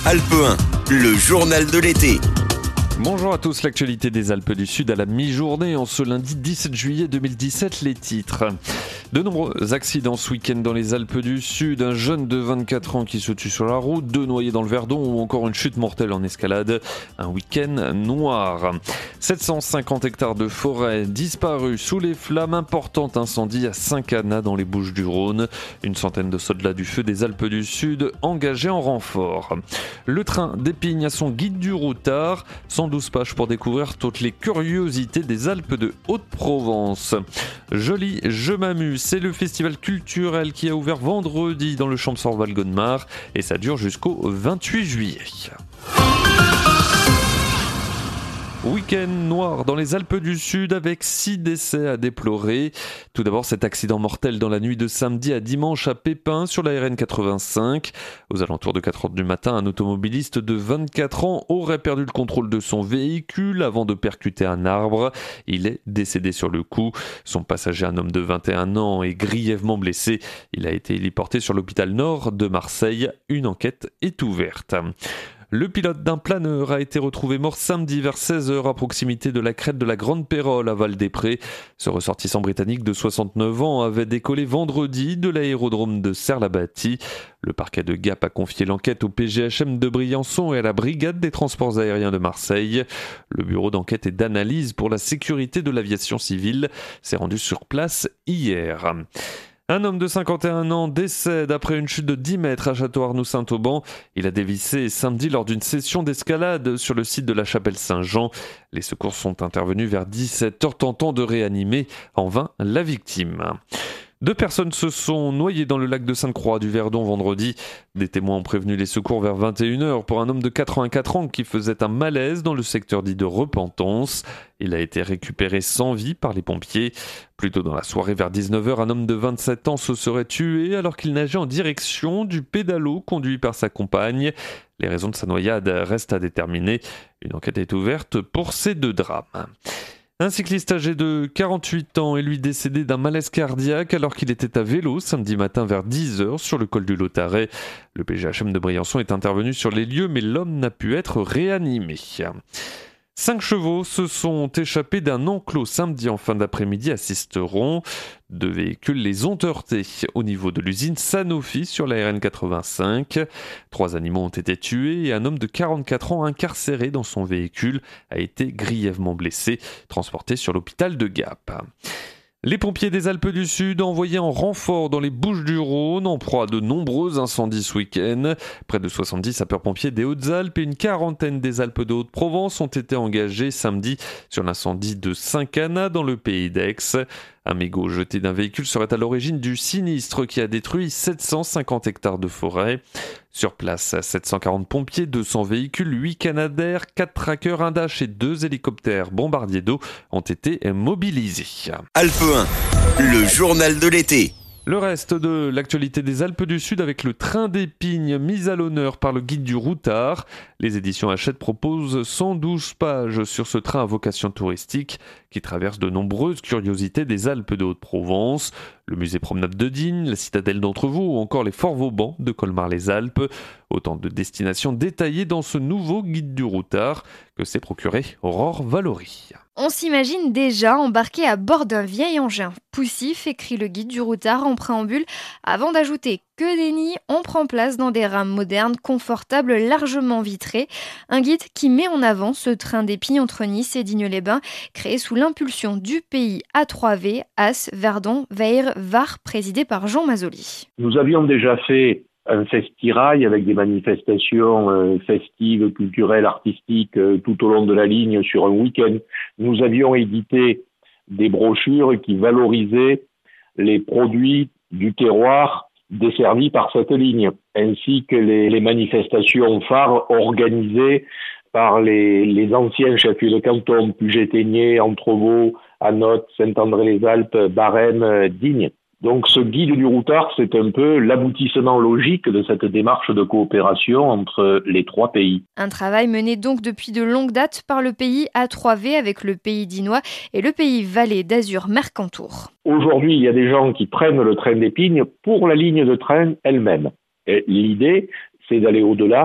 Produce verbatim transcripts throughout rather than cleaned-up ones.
Alpe un, le journal de l'été. Bonjour à tous, l'actualité des Alpes du Sud à la mi-journée en ce lundi dix-sept juillet deux mille dix-sept, les titres. De nombreux accidents ce week-end dans les Alpes du Sud, un jeune de vingt-quatre ans qui se tue sur la route, deux noyés dans le Verdon ou encore une chute mortelle en escalade, un week-end noir. sept cent cinquante hectares de forêt disparus sous les flammes, important incendie à Saint-Cana dans les Bouches-du-Rhône, une centaine de soldats du feu des Alpes du Sud engagés en renfort. Le train d'Épingle à son guide du routard, cent douze pages pour découvrir toutes les curiosités des Alpes de Haute-Provence. Joli, je m'amuse, c'est le festival culturel qui a ouvert vendredi dans le Champsaur-Val-Godemar et ça dure jusqu'au vingt-huit juillet. Week-end noir dans les Alpes du Sud avec six décès à déplorer. Tout d'abord cet accident mortel dans la nuit de samedi à dimanche à Pépin sur la R N quatre-vingt-cinq. Aux alentours de quatre heures du matin, un automobiliste de vingt-quatre ans aurait perdu le contrôle de son véhicule avant de percuter un arbre. Il est décédé sur le coup. Son passager, un homme de vingt et un ans, est grièvement blessé. Il a été héliporté sur l'hôpital Nord de Marseille. Une enquête est ouverte. Le pilote d'un planeur a été retrouvé mort samedi vers seize heures à proximité de la crête de la Grande Pérole à Val-des-Prés. Ce ressortissant britannique de soixante-neuf ans avait décollé vendredi de l'aérodrome de Serre-la-Bâtie. Le parquet de Gap a confié l'enquête au P G H M de Briançon et à la Brigade des transports aériens de Marseille. Le bureau d'enquête et d'analyse pour la sécurité de l'aviation civile s'est rendu sur place hier. Un homme de cinquante et un ans décède après une chute de dix mètres à Château-Arnoux-Saint-Auban. Il a dévissé samedi lors d'une session d'escalade sur le site de la chapelle Saint-Jean. Les secours sont intervenus vers dix-sept heures tentant de réanimer en vain la victime. Deux personnes se sont noyées dans le lac de Sainte-Croix du Verdon vendredi. Des témoins ont prévenu les secours vers vingt et une heures pour un homme de quatre-vingt-quatre ans qui faisait un malaise dans le secteur dit de Repentance. Il a été récupéré sans vie par les pompiers. Plus tôt dans la soirée vers dix-neuf heures, un homme de vingt-sept ans se serait tué alors qu'il nageait en direction du pédalo conduit par sa compagne. Les raisons de sa noyade restent à déterminer. Une enquête est ouverte pour ces deux drames. Un cycliste âgé de quarante-huit ans est lui décédé d'un malaise cardiaque alors qu'il était à vélo samedi matin vers dix heures sur le col du Lautaret. Le P G H M de Briançon est intervenu sur les lieux mais l'homme n'a pu être réanimé. Cinq chevaux se sont échappés d'un enclos samedi en fin d'après-midi à Sisteron. Deux véhicules les ont heurtés au niveau de l'usine Sanofi sur la R N quatre-vingt-cinq. Trois animaux ont été tués et un homme de quarante-quatre ans incarcéré dans son véhicule a été grièvement blessé, transporté sur l'hôpital de Gap. Les pompiers des Alpes du Sud envoyés en renfort dans les Bouches-du-Rhône en proie à de nombreux incendies ce week-end. Près de soixante-dix sapeurs-pompiers des Hautes-Alpes et une quarantaine des Alpes de Haute-Provence ont été engagés samedi sur l'incendie de Saint-Cana dans le pays d'Aix. Un mégot jeté d'un véhicule serait à l'origine du sinistre qui a détruit sept cent cinquante hectares de forêt. Sur place, sept cent quarante pompiers, deux cents véhicules, huit Canadair, quatre trackers, un Dash et deux hélicoptères bombardiers d'eau ont été mobilisés. Alpe un, le journal de l'été. Le reste de l'actualité des Alpes du Sud avec le train d'Épingle mis à l'honneur par le guide du routard. Les éditions Hachette proposent cent douze pages sur ce train à vocation touristique qui traverse de nombreuses curiosités des Alpes de Haute-Provence. Le musée Promenade de Digne, la citadelle d'Entrevaux ou encore les Forts Vauban de Colmar-les-Alpes. Autant de destinations détaillées dans ce nouveau guide du routard que s'est procuré Aurore Valory. On s'imagine déjà embarqué à bord d'un vieil engin poussif, écrit le guide du routard en préambule, avant d'ajouter que des nids, on prend place dans des rames modernes, confortables, largement vitrées. Un guide qui met en avant ce train d'Épingle entre Nice et Digne-les-Bains, créé sous l'impulsion du pays A trois V, As, Verdon, Veyre, Var, présidé par Jean Mazzoli. Nous avions déjà fait un festirail avec des manifestations euh, festives, culturelles, artistiques euh, tout au long de la ligne sur un week-end. Nous avions édité des brochures qui valorisaient les produits du terroir desservis par cette ligne, ainsi que les, les manifestations phares organisées par les, les anciens chefs-lieux de canton, Puget-Théniers, Entrevaux, Anote, Saint-André-les-Alpes, Barème, Digne. Donc ce guide du routard, c'est un peu l'aboutissement logique de cette démarche de coopération entre les trois pays. Un travail mené donc depuis de longues dates par le pays A trois V avec le pays dinois et le pays Vallée d'Azur Mercantour. Aujourd'hui, il y a des gens qui prennent le train d'Épingle pour la ligne de train elle-même. Et l'idée, c'est d'aller au-delà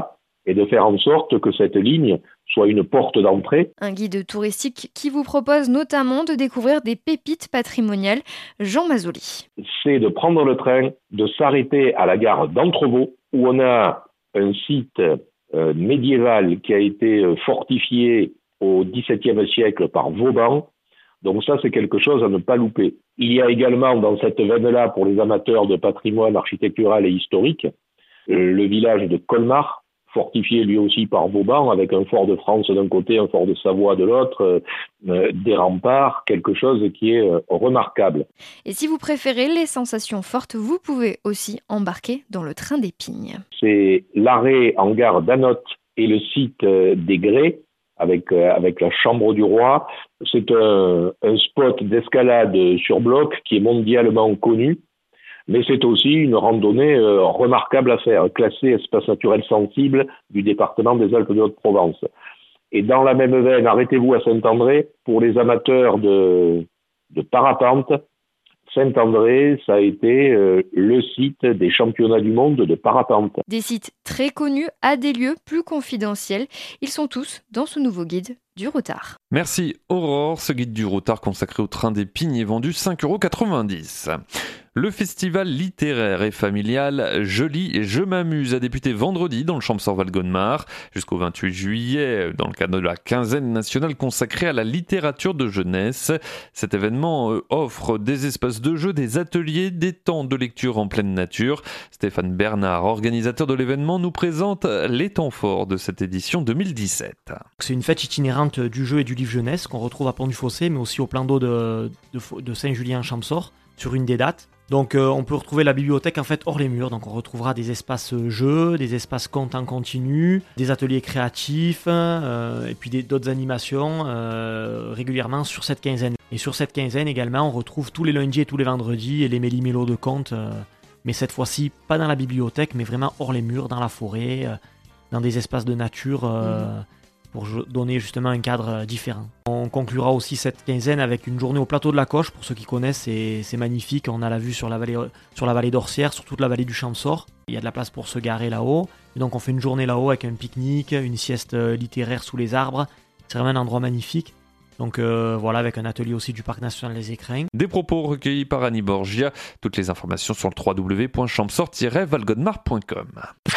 et de faire en sorte que cette ligne soit une porte d'entrée. Un guide touristique qui vous propose notamment de découvrir des pépites patrimoniales. Jean Mazzoli. C'est de prendre le train, de s'arrêter à la gare d'Entrevaux, où on a un site euh, médiéval qui a été fortifié au dix-septième siècle par Vauban. Donc ça, c'est quelque chose à ne pas louper. Il y a également dans cette veine-là, pour les amateurs de patrimoine architectural et historique, euh, le village de Colmar, fortifié lui aussi par Vauban, avec un fort de France d'un côté, un fort de Savoie de l'autre, euh, des remparts, quelque chose qui est euh, remarquable. Et si vous préférez les sensations fortes, vous pouvez aussi embarquer dans le train des Pignes. C'est l'arrêt en gare d'Anotte et le site euh, des Grès, avec, euh, avec la Chambre du Roi. C'est un, un spot d'escalade sur bloc qui est mondialement connu. Mais c'est aussi une randonnée euh, remarquable à faire, classée espace naturel sensible du département des Alpes de Haute-Provence. Et dans la même veine, arrêtez-vous à Saint-André, pour les amateurs de, de parapente. Saint-André, ça a été euh, le site des championnats du monde de parapente. Des sites très connus à des lieux plus confidentiels. Ils sont tous dans ce nouveau guide du Routard. Merci Aurore, ce guide du Routard consacré au train des Pignes est vendu cinq euros quatre-vingt-dix. Le festival littéraire et familial Je lis et je m'amuse a débuté vendredi dans le Champsaur-Val-Godemar jusqu'au vingt-huit juillet dans le cadre de la quinzaine nationale consacrée à la littérature de jeunesse. Cet événement offre des espaces de jeu, des ateliers, des temps de lecture en pleine nature. Stéphane Bernard, organisateur de l'événement, nous présente les temps forts de cette édition deux mille dix-sept. C'est une fête itinérante du jeu et du livre jeunesse qu'on retrouve à Pont-du-Fossé, mais aussi au plan d'eau de, de, de Saint-Julien-Champsaur sur une des dates. Donc euh, on peut retrouver la bibliothèque en fait hors les murs, donc on retrouvera des espaces jeux, des espaces contes en continu, des ateliers créatifs euh, et puis des, d'autres animations euh, régulièrement sur cette quinzaine. Et sur cette quinzaine également on retrouve tous les lundis et tous les vendredis et les méli-mélos de contes, euh, mais cette fois-ci pas dans la bibliothèque mais vraiment hors les murs, dans la forêt, euh, dans des espaces de nature euh, mmh. pour donner justement un cadre différent. On conclura aussi cette quinzaine avec une journée au plateau de la Coche. Pour ceux qui connaissent, c'est, c'est magnifique. On a la vue sur la vallée, sur la vallée d'Orsières, sur toute la vallée du Champsaur. Il y a de la place pour se garer là-haut. Et donc on fait une journée là-haut avec un pique-nique, une sieste littéraire sous les arbres. C'est vraiment un endroit magnifique. Donc euh, voilà, avec un atelier aussi du Parc National des Écrins. Des propos recueillis par Annie Borgia. Toutes les informations sur le w w w point champsaur tiret valgodemar point com.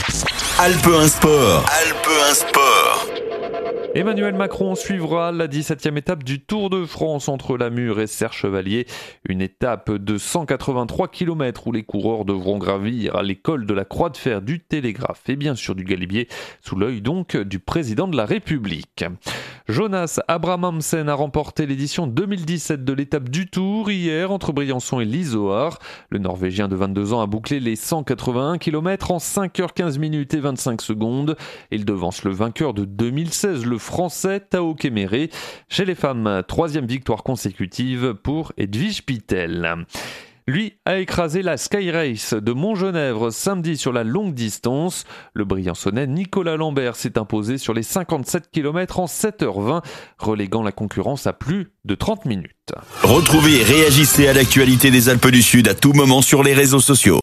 Alpe un Sport. Alpe un Sport. Emmanuel Macron suivra la dix-septième étape du Tour de France entre Lamure et Serre-Chevalier. Une étape de cent quatre-vingt-trois kilomètres où les coureurs devront gravir l'école de la Croix de Fer, du Télégraphe et bien sûr du Galibier, sous l'œil donc du président de la République. Jonas Abrahamsen a remporté l'édition deux mille dix-sept de l'étape du Tour hier entre Briançon et Lisoard. Le Norvégien de vingt-deux ans a bouclé les cent quatre-vingt-un kilomètres en cinq heures quinze minutes et vingt-cinq secondes. Il devance le vainqueur de deux mille seize, le Français Tao Kéméré. Chez les femmes, troisième victoire consécutive pour Edwige Pittel. Lui a écrasé la Sky Race de Montgenèvre samedi sur la longue distance. Le Briançonnais Nicolas Lambert s'est imposé sur les cinquante-sept kilomètres en sept heures vingt, reléguant la concurrence à plus de trente minutes. Retrouvez et réagissez à l'actualité des Alpes du Sud à tout moment sur les réseaux sociaux.